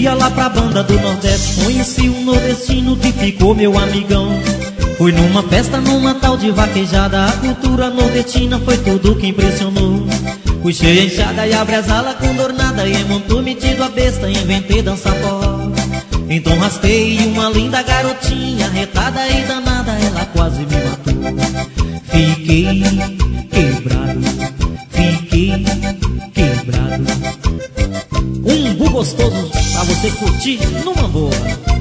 dia lá pra banda do Nordeste, conheci um nordestino que ficou meu amigão. Fui numa festa, numa tal de vaquejada, a cultura nordestina foi tudo que impressionou. Puxei a enxada e abri as alas com dornada, e em montou metido a besta, inventei dança forró. Então raspei uma linda garotinha, retada e danada, ela quase me matou. Fiquei quebrado, fiquei quebrado. Um bu gostoso pra você curtir numa boa.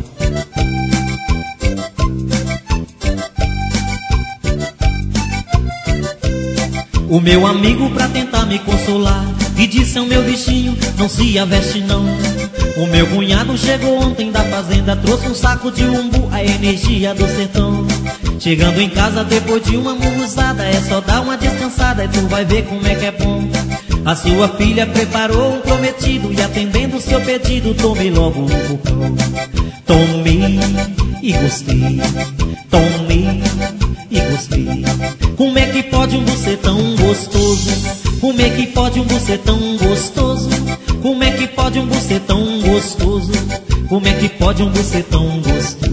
O meu amigo pra tentar me consolar e disse ao meu bichinho, não se aveste não. O meu cunhado chegou ontem da fazenda, trouxe um saco de umbu, a energia do sertão. Chegando em casa depois de uma muruzada, é só dar uma descansada e tu vai ver como é que é bom. A sua filha preparou um prometido e atendendo seu pedido, tomei logo um cupom. Tomei e gostei, tomei e gostei. Como é que pode um bucê tão gostoso? Como é que pode um bucê tão gostoso? Como é que pode um bucê tão gostoso? Como é que pode um bucê tão gostoso?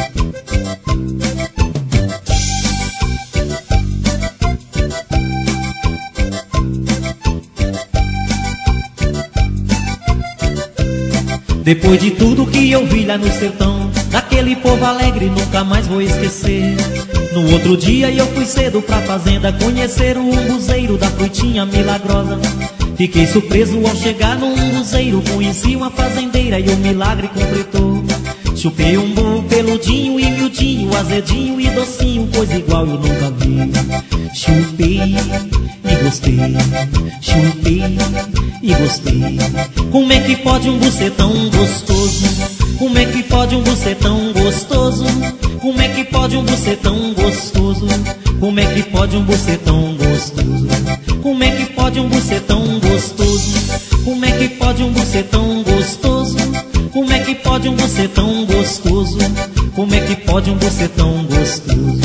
Depois de tudo que eu vi lá no sertão, daquele povo alegre nunca mais vou esquecer. No outro dia eu fui cedo pra fazenda conhecer o umbuzeiro da frutinha milagrosa. Fiquei surpreso ao chegar no umbuzeiro, conheci uma fazendeira e o milagre completou. Chupei um umbu peludinho e miudinho, azedinho e docinho, coisa igual eu nunca vi. Chupei e gostei, chupei e gostei. Como é que pode um bucê tão gostoso? Como é que pode um bucê tão gostoso? Como é que pode um bucê tão gostoso? Como é que pode um bucê tão gostoso? Como é que pode um bucê tão gostoso? Como é que pode um bucê tão gostoso? Como é que pode um bucê tão gostoso? Como é que pode um bucê tão gostoso?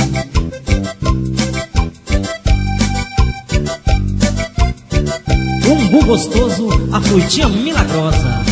Umbu gostoso, a frutinha milagrosa.